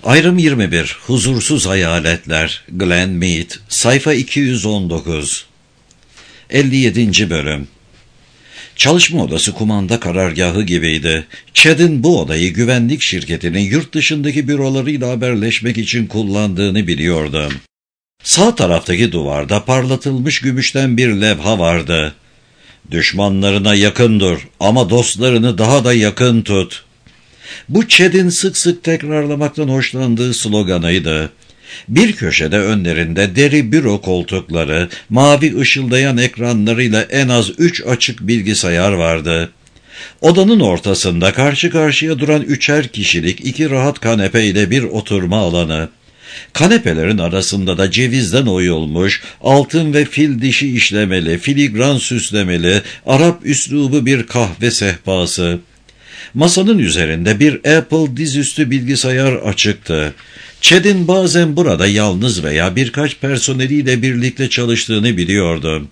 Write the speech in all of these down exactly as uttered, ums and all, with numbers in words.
Ayrım yirmi bir. Huzursuz Hayaletler. Glenn Mead. Sayfa iki yüz on dokuz. elli yedinci bölüm. Çalışma odası kumanda karargahı gibiydi. Chad'in bu odayı güvenlik şirketinin yurt dışındaki bürolarıyla haberleşmek için kullandığını biliyordum. Sağ taraftaki duvarda parlatılmış gümüşten bir levha vardı. Düşmanlarına yakın dur ama dostlarını daha da yakın tut. Bu Chad'in sık sık tekrarlamaktan hoşlandığı sloganıydı. Bir köşede önlerinde deri büro koltukları, mavi ışıldayan ekranlarıyla en az üç açık bilgisayar vardı. Odanın ortasında karşı karşıya duran üçer kişilik iki rahat kanepe ile bir oturma alanı. Kanepelerin arasında da cevizden oyulmuş, altın ve fil dişi işlemeli, filigran süslemeli, Arap üslubu bir kahve sehpası. Masanın üzerinde bir Apple dizüstü bilgisayar açıktı. Chad'in bazen burada yalnız veya birkaç personeliyle birlikte çalıştığını biliyordum.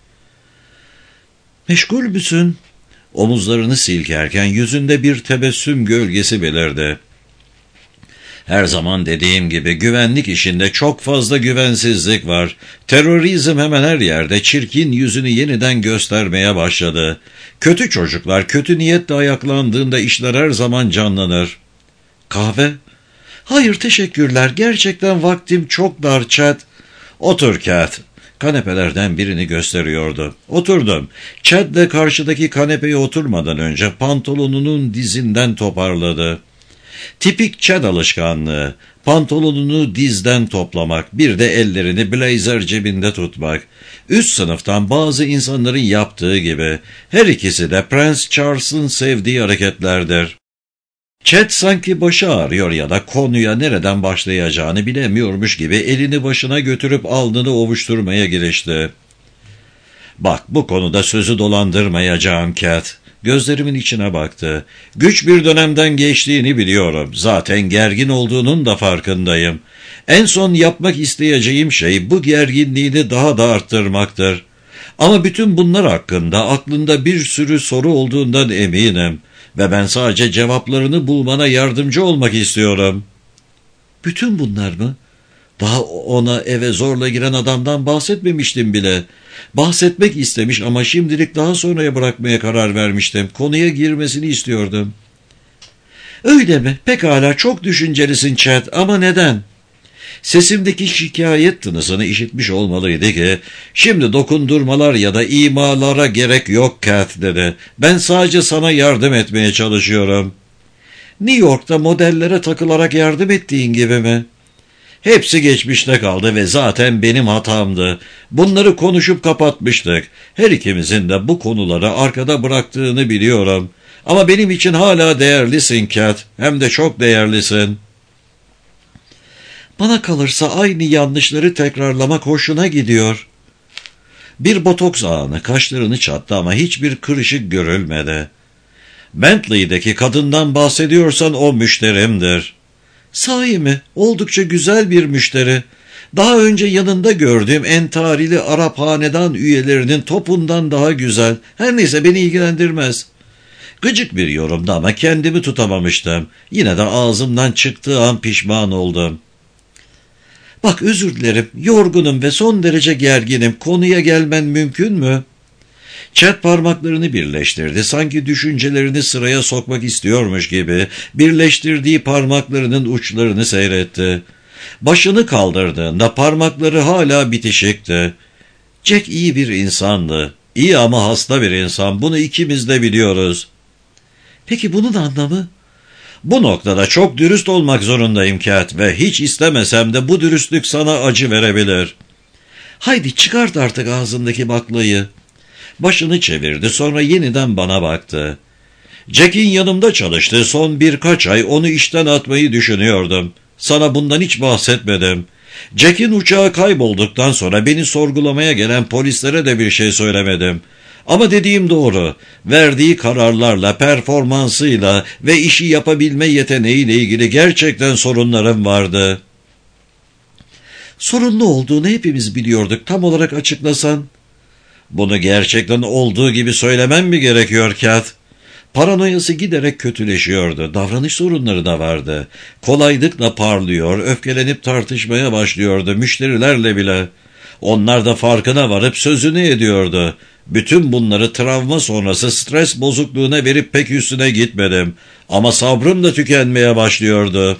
"Meşgul müsün?" Omuzlarını silkerken yüzünde bir tebessüm gölgesi belirdi. "Her zaman dediğim gibi güvenlik işinde çok fazla güvensizlik var. Terörizm hemen her yerde çirkin yüzünü yeniden göstermeye başladı. Kötü çocuklar kötü niyetle ayaklandığında işler her zaman canlanır." "Kahve?" "Hayır teşekkürler, gerçekten vaktim çok dar Chad." "Otur Cat." Kanepelerden birini gösteriyordu. Oturdum. Chad de karşıdaki kanepeye oturmadan önce pantolonunun dizinden toparladı. Tipik Chad alışkanlığı, pantolonunu dizden toplamak, bir de ellerini blazer cebinde tutmak. Üst sınıftan bazı insanların yaptığı gibi, her ikisi de Prens Charles'ın sevdiği hareketlerdir. Chad sanki başı ağrıyor ya da konuya nereden başlayacağını bilemiyormuş gibi elini başına götürüp alnını ovuşturmaya girişti. "Bak, bu konuda sözü dolandırmayacağım Cat." Gözlerimin içine baktı. "Güç bir dönemden geçtiğini biliyorum. Zaten gergin olduğunun da farkındayım. En son yapmak isteyeceğim şey bu gerginliğini daha da arttırmaktır. Ama bütün bunlar hakkında aklında bir sürü soru olduğundan eminim. Ve ben sadece cevaplarını bulmana yardımcı olmak istiyorum." "Bütün bunlar mı? Daha ona eve zorla giren adamdan bahsetmemiştim bile. Bahsetmek istemiş ama şimdilik daha sonraya bırakmaya karar vermiştim. Konuya girmesini istiyordum." "Öyle mi? Pekala, çok düşüncelisin Chad, ama neden?" Sesimdeki şikayet tınısını işitmiş olmalıydı ki, "Şimdi dokundurmalar ya da imalara gerek yok Cat," dedi. "Ben sadece sana yardım etmeye çalışıyorum." "New York'ta modellere takılarak yardım ettiğin gibi mi?" "Hepsi geçmişte kaldı ve zaten benim hatamdı. Bunları konuşup kapatmıştık. Her ikimizin de bu konuları arkada bıraktığını biliyorum. Ama benim için hala değerlisin Cat, hem de çok değerlisin." "Bana kalırsa aynı yanlışları tekrarlamak hoşuna gidiyor." Bir botoks ağını kaşlarını çattı ama hiçbir kırışık görülmedi. "Bentley'deki kadından bahsediyorsan o müşterimdir." "Sahi mi? Oldukça güzel bir müşteri. Daha önce yanında gördüğüm entarili Arap hanedan üyelerinin topundan daha güzel. Her neyse, beni ilgilendirmez." Gıcık bir yorumdu ama kendimi tutamamıştım. Yine de ağzımdan çıktığı an pişman oldum. "Bak, özür dilerim. Yorgunum ve son derece gerginim. Konuya gelmen mümkün mü?" Chad parmaklarını birleştirdi. Sanki düşüncelerini sıraya sokmak istiyormuş gibi birleştirdiği parmaklarının uçlarını seyretti. Başını kaldırdığında parmakları hala bitişikti. Jack iyi bir insandı. İyi ama hasta bir insan. Bunu ikimiz de biliyoruz. "Peki bunun anlamı?" "Bu noktada çok dürüst olmak zorundayım Cat ve hiç istemesem de bu dürüstlük sana acı verebilir." "Haydi çıkart artık ağzındaki baklayı." Başını çevirdi, sonra yeniden bana baktı. "Jack'in yanımda çalıştığı son birkaç ay onu işten atmayı düşünüyordum. Sana bundan hiç bahsetmedim. Jack'in uçağı kaybolduktan sonra beni sorgulamaya gelen polislere de bir şey söylemedim. Ama dediğim doğru. Verdiği kararlarla, performansıyla ve işi yapabilme yeteneğiyle ilgili gerçekten sorunlarım vardı." "Sorunlu olduğunu hepimiz biliyorduk. Tam olarak açıklasan." "Bunu gerçekten olduğu gibi söylemem mi gerekiyor Cat?" Paranoyası giderek kötüleşiyordu. Davranış sorunları da vardı. Kolaylıkla parlıyor, öfkelenip tartışmaya başlıyordu müşterilerle bile. Onlar da farkına varıp sözünü ediyordu. Bütün bunları travma sonrası stres bozukluğuna verip pek üstüne gitmedim. Ama sabrım da tükenmeye başlıyordu.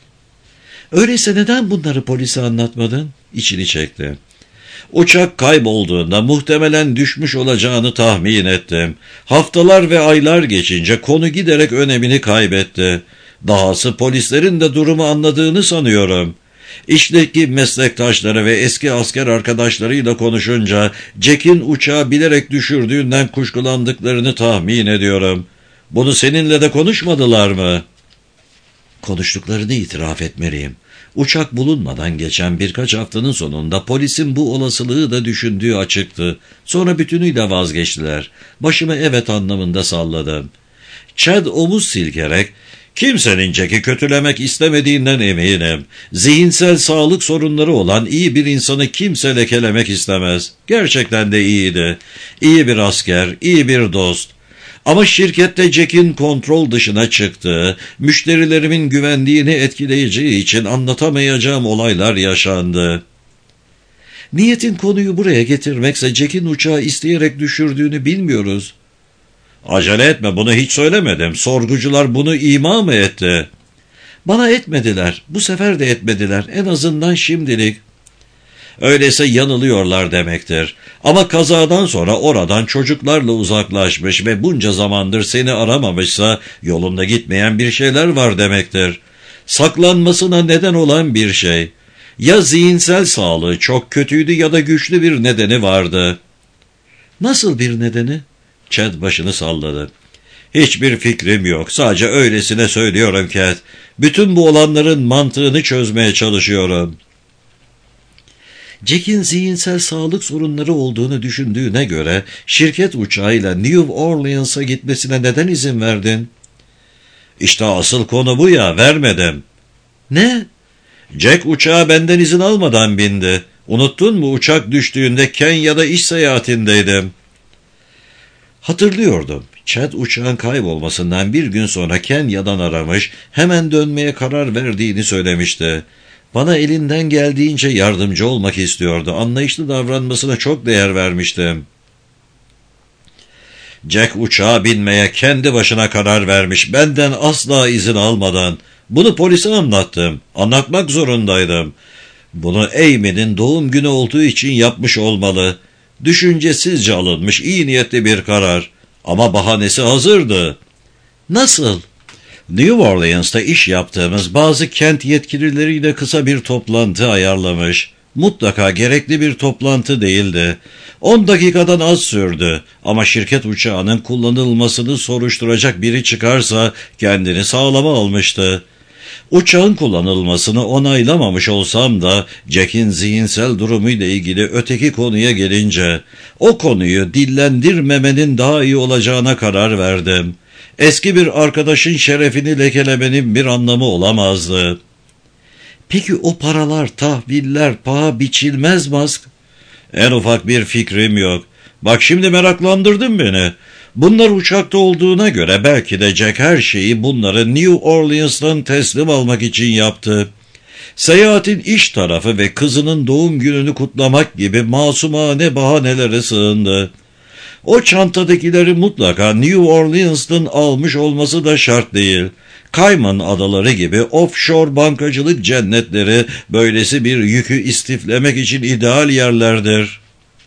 Öyleyse neden bunları polise anlatmadın? İçini çekti. Uçak kaybolduğunda muhtemelen düşmüş olacağını tahmin ettim. Haftalar ve aylar geçince konu giderek önemini kaybetti. Dahası polislerin de durumu anladığını sanıyorum. İşteki meslektaşları ve eski asker arkadaşlarıyla konuşunca Jack'in uçağı bilerek düşürdüğünden kuşkulandıklarını tahmin ediyorum. Bunu seninle de konuşmadılar mı? Konuştuklarını itiraf etmeliyim. Uçak bulunmadan geçen birkaç haftanın sonunda polisin bu olasılığı da düşündüğü açıktı. Sonra bütünüyle vazgeçtiler. Başımı evet anlamında salladım. Chad omuz silkerek, "Kimsenin Jack'i kötülemek istemediğinden eminim. Zihinsel sağlık sorunları olan iyi bir insanı kimse lekelemek istemez. Gerçekten de iyiydi. İyi bir asker, iyi bir dost. Ama şirkette Jack'in kontrol dışına çıktığı, müşterilerimin güvenliğini etkileyeceği için anlatamayacağım olaylar yaşandı." Niyetin konuyu buraya getirmekse Jack'in uçağı isteyerek düşürdüğünü bilmiyoruz. Acele etme, bunu hiç söylemedim. Sorgucular bunu ima mı etti? Bana etmediler. Bu sefer de etmediler. En azından şimdilik. Öyleyse yanılıyorlar demektir. Ama kazadan sonra oradan çocuklarla uzaklaşmış ve bunca zamandır seni aramamışsa yolunda gitmeyen bir şeyler var demektir. Saklanmasına neden olan bir şey. Ya zihinsel sağlığı çok kötüydü ya da güçlü bir nedeni vardı. Nasıl bir nedeni? Chad başını salladı. Hiçbir fikrim yok. Sadece öylesine söylüyorum Cat. Bütün bu olanların mantığını çözmeye çalışıyorum. Jack'in zihinsel sağlık sorunları olduğunu düşündüğüne göre şirket uçağıyla New Orleans'a gitmesine neden izin verdin? İşte asıl konu bu ya, vermedim. Ne? Jack uçağa benden izin almadan bindi. Unuttun mu, uçak düştüğünde Kenya'da iş seyahatindeydim. Hatırlıyordum. Chad uçağın kaybolmasından bir gün sonra Kenya'dan aramış, hemen dönmeye karar verdiğini söylemişti. Bana elinden geldiğince yardımcı olmak istiyordu. Anlayışlı davranmasına çok değer vermiştim. Jack uçağa binmeye kendi başına karar vermiş, benden asla izin almadan. Bunu polise anlattım. Anlatmak zorundaydım. Bunu Amy'nin doğum günü olduğu için yapmış olmalı. Düşüncesizce alınmış iyi niyetli bir karar. Ama bahanesi hazırdı. Nasıl? New Orleans'ta iş yaptığımız bazı kent yetkilileriyle kısa bir toplantı ayarlamış. Mutlaka gerekli bir toplantı değildi. On dakikadan az sürdü ama şirket uçağının kullanılmasını soruşturacak biri çıkarsa kendini sağlama almıştı. Uçağın kullanılmasını onaylamamış olsam da Jack'in zihinsel durumuyla ilgili öteki konuya gelince o konuyu dillendirmemenin daha iyi olacağına karar verdim. Eski bir arkadaşın şerefini lekelemenin bir anlamı olamazdı. Peki o paralar, tahviller, paha biçilmez Musk? En ufak bir fikrim yok. Bak şimdi meraklandırdın beni. Bunlar uçakta olduğuna göre belki de Jack her şeyi bunları New Orleans'tan teslim almak için yaptı. Seyahatin iş tarafı ve kızının doğum gününü kutlamak gibi masumane bahanelere sığındı. O çantadakileri mutlaka New Orleans'tan almış olması da şart değil. Cayman Adaları gibi offshore bankacılık cennetleri böylesi bir yükü istiflemek için ideal yerlerdir.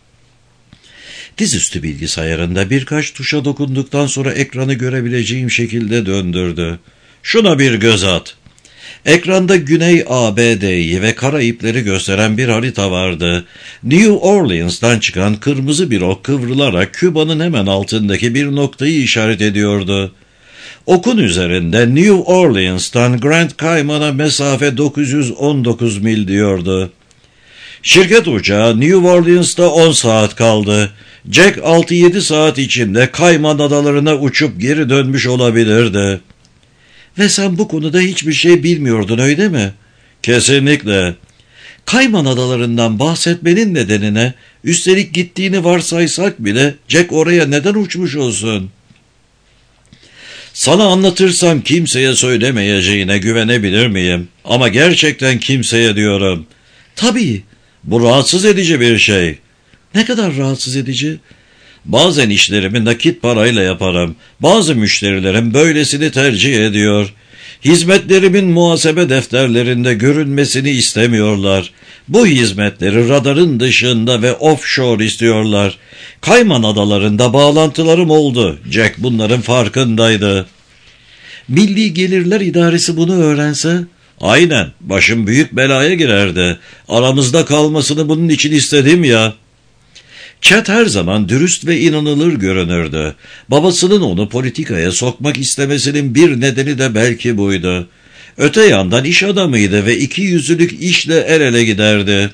Dizüstü bilgisayarında birkaç tuşa dokunduktan sonra ekranı görebileceğim şekilde döndürdü. Şuna bir göz at. Ekranda Güney A B D'yi ve Karayipleri gösteren bir harita vardı. New Orleans'tan çıkan kırmızı bir ok kıvrılarak Küba'nın hemen altındaki bir noktayı işaret ediyordu. Okun üzerinde New Orleans'tan Grand Cayman'a mesafe dokuz yüz on dokuz mil diyordu. Şirket uçağı New Orleans'ta on saat kaldı. Jack altı yedi saat içinde Cayman adalarına uçup geri dönmüş olabilirdi. Ve sen bu konuda hiçbir şey bilmiyordun, öyle mi? Kesinlikle. Cayman adalarından bahsetmenin nedenine, üstelik gittiğini varsaysak bile Jack oraya neden uçmuş olsun? Sana anlatırsam kimseye söylemeyeceğine güvenebilir miyim? Ama gerçekten kimseye diyorum. Tabii, bu rahatsız edici bir şey. Ne kadar rahatsız edici? Bazen işlerimi nakit parayla yaparım. Bazı müşterilerim böylesini tercih ediyor. Hizmetlerimin muhasebe defterlerinde görünmesini istemiyorlar. Bu hizmetleri radarın dışında ve offshore istiyorlar. Kayman Adaları'nda bağlantılarım oldu. Jack bunların farkındaydı. Milli Gelirler İdaresi bunu öğrense? Aynen, başım büyük belaya girerdi. Aramızda kalmasını bunun için istedim ya. Chet her zaman dürüst ve inanılır görünürdü. Babasının onu politikaya sokmak istemesinin bir nedeni de belki buydu. Öte yandan iş adamıydı ve iki yüzlülük işle el ele giderdi.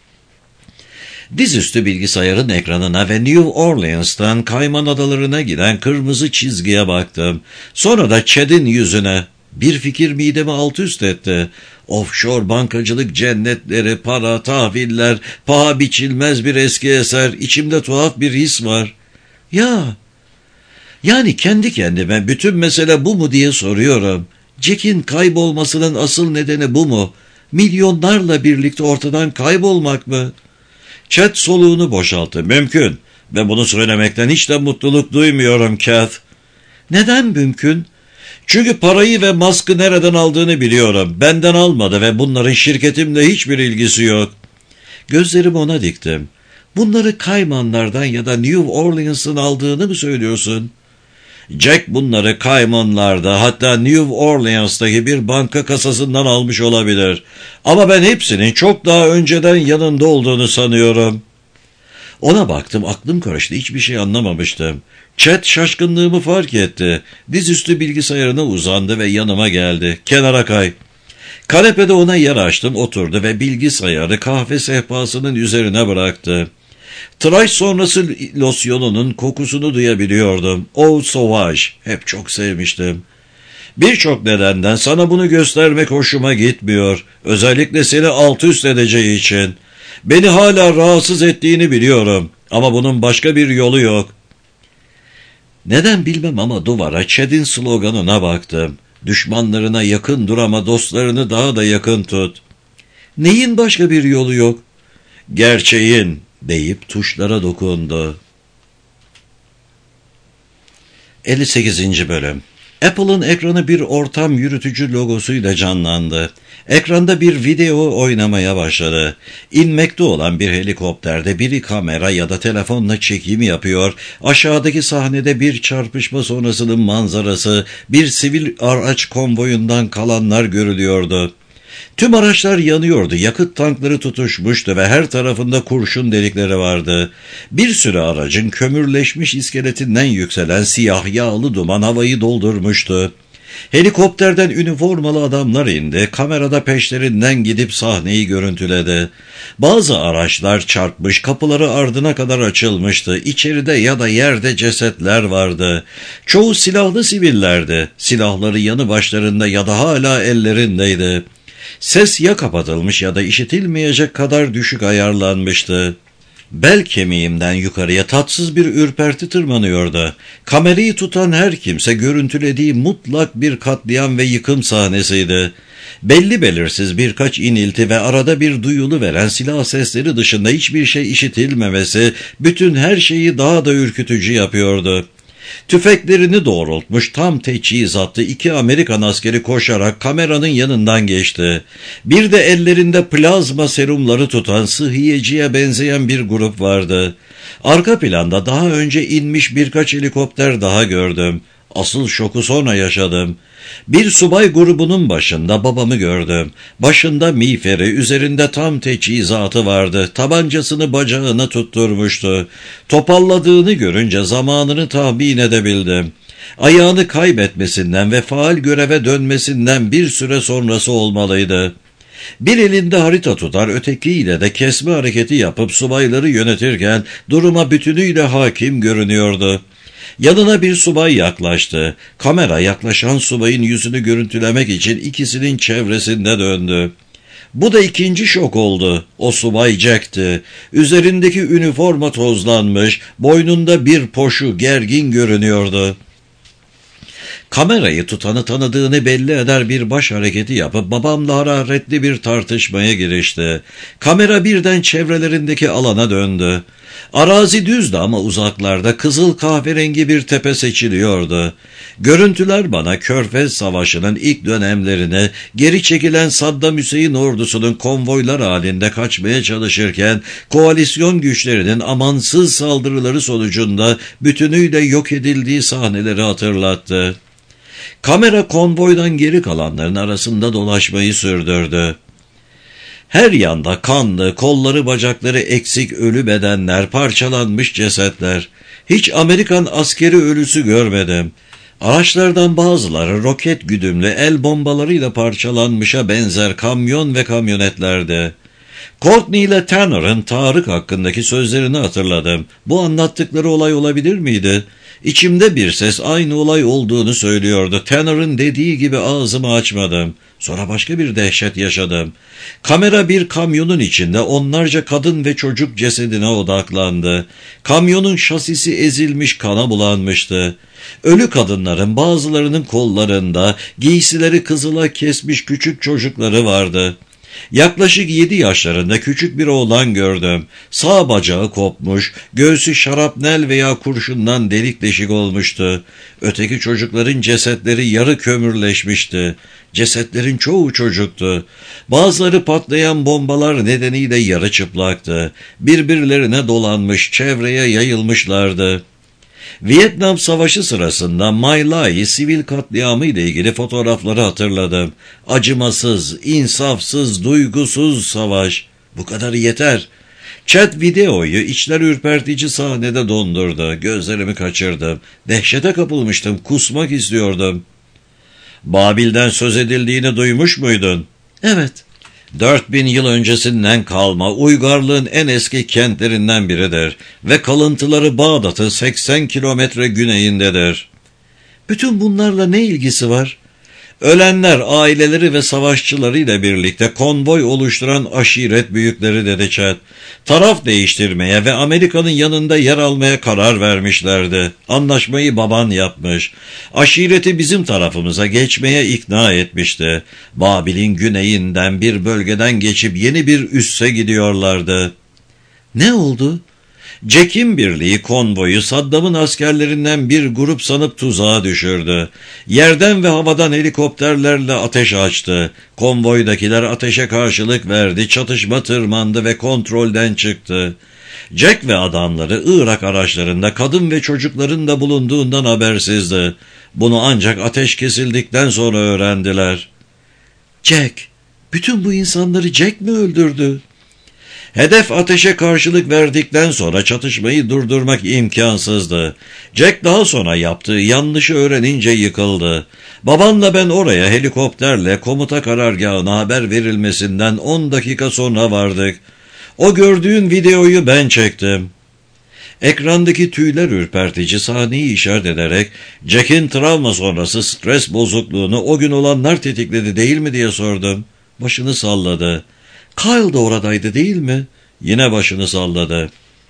Dizüstü bilgisayarın ekranına ve New Orleans'tan Kayman Adaları'na giden kırmızı çizgiye baktım. Sonra da Chet'in yüzüne. Bir fikir midemi alt üst etti. Offshore bankacılık cennetleri, para, tahviller, paha biçilmez bir eski eser, içimde tuhaf bir his var. Ya, yani kendi kendime bütün mesele bu mu diye soruyorum. Jack'in kaybolmasının asıl nedeni bu mu? Milyonlarla birlikte ortadan kaybolmak mı? Chet soluğunu boşalttı. Mümkün. Ve bunu söylemekten hiç de mutluluk duymuyorum Kath. Neden mümkün? Çünkü parayı ve maskı nereden aldığını biliyorum. Benden almadı ve bunların şirketimle hiçbir ilgisi yok. Gözlerimi ona diktim. Bunları Kaymanlardan ya da New Orleans'ın aldığını mı söylüyorsun? Jack bunları Kaymanlar'da, hatta New Orleans'taki bir banka kasasından almış olabilir. Ama ben hepsinin çok daha önceden yanında olduğunu sanıyorum. Ona baktım, aklım karıştı, hiçbir şey anlamamıştım. Chet şaşkınlığımı fark etti. Dizüstü bilgisayarına uzandı ve yanıma geldi. Kenara kay. Kanepede ona yer açtım, oturdu ve bilgisayarı kahve sehpasının üzerine bıraktı. Tıraş sonrası losyonunun kokusunu duyabiliyordum. Eau Sauvage, hep çok sevmiştim. Birçok nedenden sana bunu göstermek hoşuma gitmiyor. Özellikle seni alt üst edeceği için. Beni hala rahatsız ettiğini biliyorum. Ama bunun başka bir yolu yok. Neden bilmem ama duvara Chet'in sloganına baktım. Düşmanlarına yakın dur ama dostlarını daha da yakın tut. Neyin başka bir yolu yok? Gerçeğin deyip tuşlara dokundu. elli sekizinci Bölüm. Apple'ın ekranı bir ortam yürütücü logosuyla canlandı. Ekranda bir video oynamaya başladı. İnmekte olan bir helikopterde biri kamera ya da telefonla çekim yapıyor. Aşağıdaki sahnede bir çarpışma sonrasının manzarası, bir sivil araç konvoyundan kalanlar görülüyordu. Tüm araçlar yanıyordu, yakıt tankları tutuşmuştu ve her tarafında kurşun delikleri vardı. Bir sürü aracın kömürleşmiş iskeletinden yükselen siyah yağlı duman havayı doldurmuştu. Helikopterden üniformalı adamlar indi, kamerada peşlerinden gidip sahneyi görüntüledi. Bazı araçlar çarpmış, kapıları ardına kadar açılmıştı. İçeride ya da yerde cesetler vardı. Çoğu silahlı sivillerdi. Silahları yanı başlarında ya da hala ellerindeydi. Ses ya kapatılmış ya da işitilmeyecek kadar düşük ayarlanmıştı. Bel kemiğimden yukarıya tatsız bir ürperti tırmanıyordu. Kamerayı tutan her kimse görüntülediği mutlak bir katliam ve yıkım sahnesiydi. Belli belirsiz birkaç inilti ve arada bir duyulu veren silah sesleri dışında hiçbir şey işitilmemesi bütün her şeyi daha da ürkütücü yapıyordu. Tüfeklerini doğrultmuş tam teçhizatlı iki Amerikan askeri koşarak kameranın yanından geçti. Bir de ellerinde plazma serumları tutan sıhhiyeciye benzeyen bir grup vardı. Arka planda daha önce inmiş birkaç helikopter daha gördüm. Asıl şoku sonra yaşadım. Bir subay grubunun başında babamı gördüm. Başında miğferi, üzerinde tam teçhizatı vardı. Tabancasını bacağına tutturmuştu. Topalladığını görünce zamanını tahmin edebildim. Ayağını kaybetmesinden ve faal göreve dönmesinden bir süre sonrası olmalıydı. Bir elinde harita tutar, ötekiyle de kesme hareketi yapıp subayları yönetirken duruma bütünüyle hakim görünüyordu. Yanına bir subay yaklaştı. Kamera yaklaşan subayın yüzünü görüntülemek için ikisinin çevresinde döndü. Bu da ikinci şok oldu. O subay Jack'ti. Üzerindeki üniforma tozlanmış, boynunda bir poşu gergin görünüyordu. Kamerayı tutanı tanıdığını belli eder bir baş hareketi yapıp babamla hararetli bir tartışmaya girişti. Kamera birden çevrelerindeki alana döndü. Arazi düzdü ama uzaklarda kızıl kahverengi bir tepe seçiliyordu. Görüntüler bana Körfez Savaşı'nın ilk dönemlerini, geri çekilen Saddam Hüseyin ordusunun konvoylar halinde kaçmaya çalışırken koalisyon güçlerinin amansız saldırıları sonucunda bütünüyle yok edildiği sahneleri hatırlattı. Kamera konvoydan geri kalanların arasında dolaşmayı sürdürdü. Her yanda kanlı, kolları bacakları eksik ölü bedenler, parçalanmış cesetler. Hiç Amerikan askeri ölüsü görmedim. Araçlardan bazıları roket güdümlü el bombalarıyla parçalanmışa benzer kamyon ve kamyonetlerdi. Courtney ile Tanner'ın Tarık hakkındaki sözlerini hatırladım. Bu anlattıkları olay olabilir miydi? İçimde bir ses aynı olay olduğunu söylüyordu. Tanner'ın dediği gibi ağzımı açmadım. Sonra başka bir dehşet yaşadım. Kamera bir kamyonun içinde onlarca kadın ve çocuk cesedine odaklandı. Kamyonun şasisi ezilmiş, kana bulanmıştı. Ölü kadınların bazılarının kollarında giysileri kızıla kesmiş küçük çocukları vardı. Yaklaşık yedi yaşlarında küçük bir oğlan gördüm. Sağ bacağı kopmuş, göğsü şarapnel veya kurşundan delik deşik olmuştu. Öteki çocukların cesetleri yarı kömürleşmişti. Cesetlerin çoğu çocuktu. Bazıları patlayan bombalar nedeniyle yarı çıplaktı. Birbirlerine dolanmış, çevreye yayılmışlardı. Vietnam Savaşı sırasında My Lai sivil katliamı ile ilgili fotoğrafları hatırladım. Acımasız, insafsız, duygusuz savaş. Bu kadar yeter. Chat videoyu içler ürpertici sahnede dondurdu. Gözlerimi kaçırdım. Dehşete kapılmıştım. Kusmak istiyordum. Babil'den söz edildiğini duymuş muydun? Evet. Dört bin yıl öncesinden kalma uygarlığın en eski kentlerinden biridir ve kalıntıları Bağdat'ın seksen kilometre güneyindedir. Bütün bunlarla ne ilgisi var? Ölenler aileleri ve savaşçılarıyla birlikte konvoy oluşturan aşiret büyükleri dedi Chat. Taraf değiştirmeye ve Amerika'nın yanında yer almaya karar vermişlerdi. Anlaşmayı baban yapmış. Aşireti bizim tarafımıza geçmeye ikna etmişti. Babil'in güneyinden bir bölgeden geçip yeni bir üsse gidiyorlardı. Ne oldu? Jack'in birliği konvoyu Saddam'ın askerlerinden bir grup sanıp tuzağa düşürdü. Yerden ve havadan helikopterlerle ateş açtı. Konvoydakiler ateşe karşılık verdi, çatışma tırmandı ve kontrolden çıktı. Jack ve adamları Irak araçlarında kadın ve çocukların da bulunduğundan habersizdi. Bunu ancak ateş kesildikten sonra öğrendiler. Jack, bütün bu insanları Jack mi öldürdü? Hedef ateşe karşılık verdikten sonra çatışmayı durdurmak imkansızdı. Jack daha sonra yaptığı yanlışı öğrenince yıkıldı. Babanla ben oraya helikopterle komuta karargahına haber verilmesinden on dakika sonra vardık. O gördüğün videoyu ben çektim. Ekrandaki tüyler ürpertici sahneyi işaret ederek Jack'in travma sonrası stres bozukluğunu o gün olanlar tetikledi değil mi diye sordum. Başını salladı. Kyle da oradaydı değil mi? Yine başını salladı.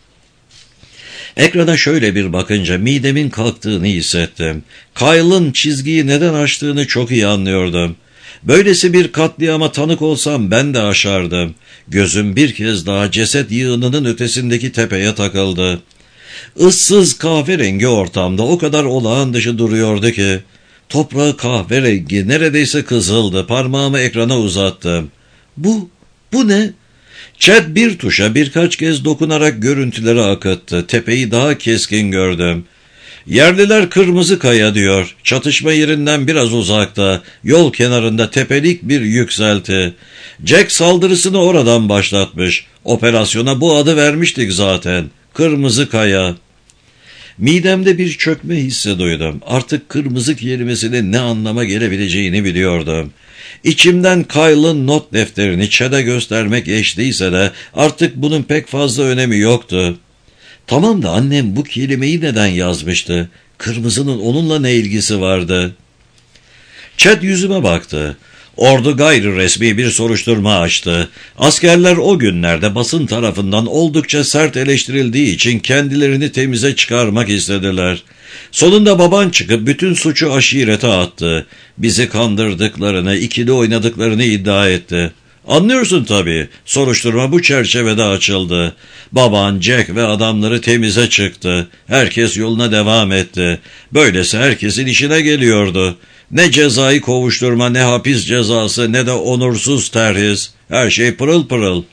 Ekrana şöyle bir bakınca midemin kalktığını hissettim. Kyle'ın çizgiyi neden aştığını çok iyi anlıyordum. Böylesi bir katliama tanık olsam ben de aşardım. Gözüm bir kez daha ceset yığınının ötesindeki tepeye takıldı. Issız kahverengi ortamda o kadar olağan dışı duruyordu ki. Toprağı kahverengi, neredeyse kızıldı. Parmağımı ekrana uzattım. Bu, bu ne? Chat bir tuşa birkaç kez dokunarak görüntüleri akıttı. Tepeyi daha keskin gördüm. Yerliler Kırmızı Kaya diyor. Çatışma yerinden biraz uzakta. Yol kenarında tepelik bir yükselti. Jack saldırısını oradan başlatmış. Operasyona bu adı vermiştik zaten. Kırmızı Kaya. Midemde bir çökme hissi duydum. Artık kırmızı kelimesinin ne anlama gelebileceğini biliyordum. İçimden Kyle'ın not defterini Chad'a göstermek geçtiyse de artık bunun pek fazla önemi yoktu. Tamam da annem bu kelimeyi neden yazmıştı? Kırmızının onunla ne ilgisi vardı? Chad yüzüme baktı. Ordu gayri resmi bir soruşturma açtı. Askerler o günlerde basın tarafından oldukça sert eleştirildiği için kendilerini temize çıkarmak istediler. Sonunda baban çıkıp bütün suçu aşirete attı. Bizi kandırdıklarını, ikili oynadıklarını iddia etti. Anlıyorsun tabii, soruşturma bu çerçevede açıldı. Baban, Jack ve adamları temize çıktı. Herkes yoluna devam etti. Böylesi herkesin işine geliyordu. Ne cezai kovuşturma, ne hapis cezası, ne de onursuz terhis. Her şey pırıl pırıl.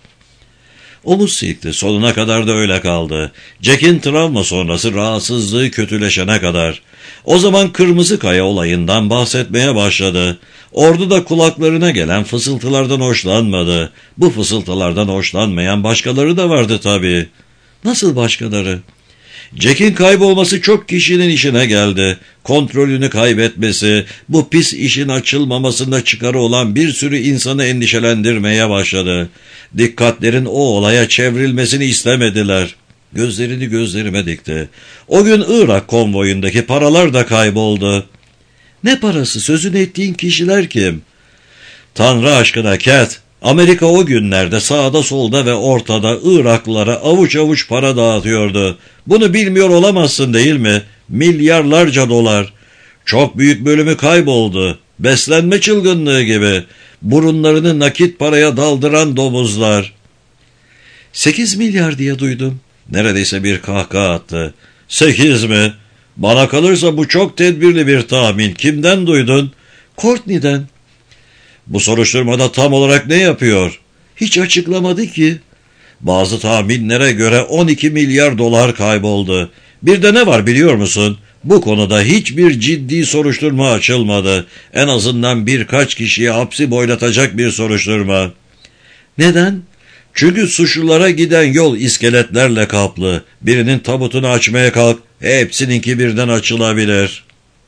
Omuz silkti, sonuna kadar da öyle kaldı. Jack'in travma sonrası rahatsızlığı kötüleşene kadar. O zaman Kırmızı Kaya olayından bahsetmeye başladı. Ordu da kulaklarına gelen fısıltılardan hoşlanmadı. Bu fısıltılardan hoşlanmayan başkaları da vardı tabii. Nasıl başkaları? Jack'in kaybolması çok kişinin işine geldi. Kontrolünü kaybetmesi, bu pis işin açılmamasında çıkarı olan bir sürü insanı endişelendirmeye başladı. Dikkatlerin o olaya çevrilmesini istemediler. Gözlerini gözlerime dikti. O gün Irak konvoyundaki paralar da kayboldu. Ne parası? Sözünü ettiğin kişiler kim? Tanrı aşkına Cat, Amerika o günlerde sağda solda ve ortada Iraklılara avuç avuç para dağıtıyordu. Bunu bilmiyor olamazsın değil mi? Milyarlarca dolar. Çok büyük bölümü kayboldu. Beslenme çılgınlığı gibi. Burunlarını nakit paraya daldıran domuzlar. Sekiz milyar diye duydum. Neredeyse bir kahkaha attı. Sekiz mi? Bana kalırsa bu çok tedbirli bir tahmin. Kimden duydun? Courtney'den. Bu soruşturmada tam olarak ne yapıyor? Hiç açıklamadı ki. Bazı tahminlere göre on iki milyar dolar kayboldu. Bir de ne var biliyor musun? Bu konuda hiçbir ciddi soruşturma açılmadı. En azından birkaç kişiye hapsi boylatacak bir soruşturma. Neden? Çünkü suçlulara giden yol iskeletlerle kaplı. Birinin tabutunu açmaya kalk, hepsininki birden açılabilir.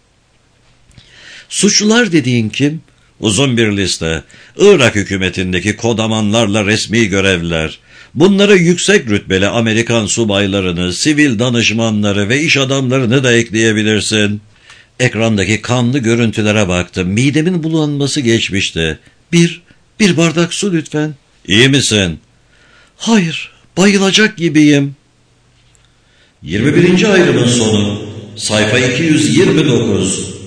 Suçlular dediğin kim? Uzun bir liste. Irak hükümetindeki kodamanlarla resmi görevliler. Bunlara yüksek rütbeli Amerikan subaylarını, sivil danışmanları ve iş adamlarını da ekleyebilirsin. Ekrandaki kanlı görüntülere baktım. Midemin bulanması geçmişti. Bir, bir bardak su lütfen. İyi misin? Hayır, bayılacak gibiyim. yirmi birinci ayrımın sonu. Sayfa iki yüz yirmi dokuz.